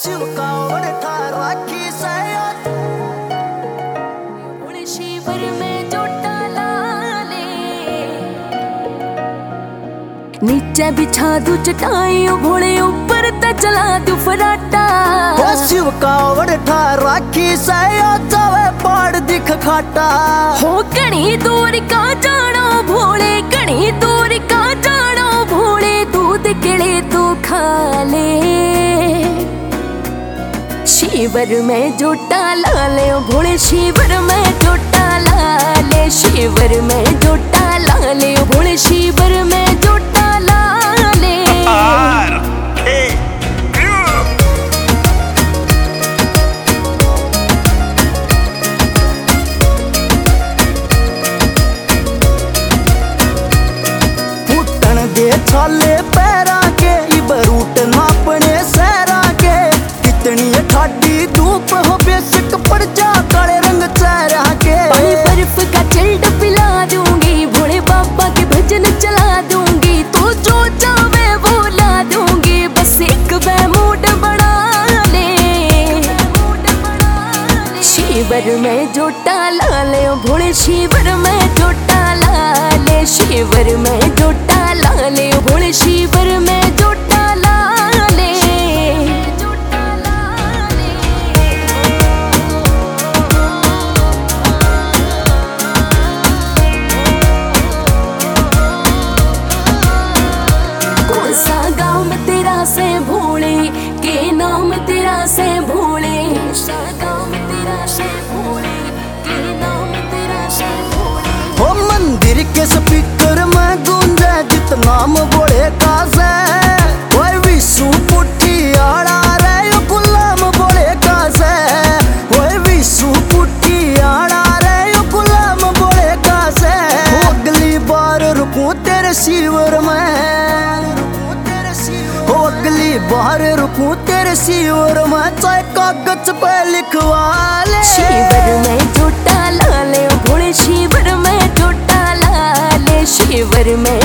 शिव का ओढ़ा राखी से शिवर में जोटा लाले नीचे बिछा दू चटाई भोले ऊपर त चला दू फराटा। शिव का ओढ़ा राखी से जावे पहाड़ दिख खाटा। हो कणी दूर का जाना भोले कणी दूर का जाना भोले दूध केले तू खा ले। शिवर में जोटा लाले भोले शिवर में जोटा लाले शिवर में जोटा लाले भोले शिवर में जोटा लाले। फुटन दे छाले पैरा के इबरूट नापने सहरा के कितनी ठाडी धूप हो बेशक पड़ जा काले रंग चेहरा के। पानी बर्फ का चिल्ड पिला दूंगी भोले बाबा के भजन चला दूंगी तो जो चाहे वो ला दूंगी बस एक मूड बना ले। शिवर में जोटा लाले भोले शिवर में जोटा लाले शिवर में जोटा लाले भोले शिवर में जोटा लाले। कौन सा गाँव में तेरा से भोले के नाम तेरा से भोले गाँव में तेरा से भोले के नाम तेरा से भोले। हो मंदिर के स्पीकर में गूंजे जित नाम बोले का से ओए विशु पुट्ठी आड़ा रे यो गुलाम बोले का से ओए विशु पुट्ठी आड़ा रे यो गुलाम बोले का से। अगली बार रुकूं तेरे शिवर में अगली बार रुकूं तेरे शिवर में चाहे कागज पे लिखवा ले। शिवर में जोटा लाले भोले शिवर में जोटा लाले शिवर में